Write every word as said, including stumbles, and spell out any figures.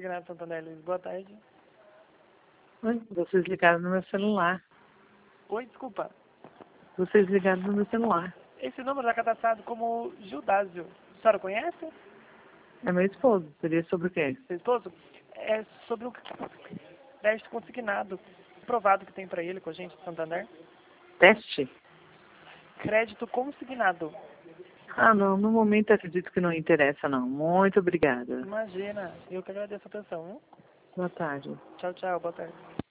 Consignado Santander, Luiz. Boa tarde. Oi, vocês ligaram no meu celular. Oi, desculpa. Vocês ligaram no meu celular. Esse número está cadastrado como Gildásio. A senhora conhece? É meu esposo. Seria sobre o quê? Seu esposo? É sobre o crédito consignado. Provado que tem para ele com a gente de Santander. Teste? Crédito consignado. Ah, não. No momento acredito que não interessa, não. Muito obrigada. Imagina. Eu que agradeço a atenção. Hein? Boa tarde. Tchau, tchau. Boa tarde.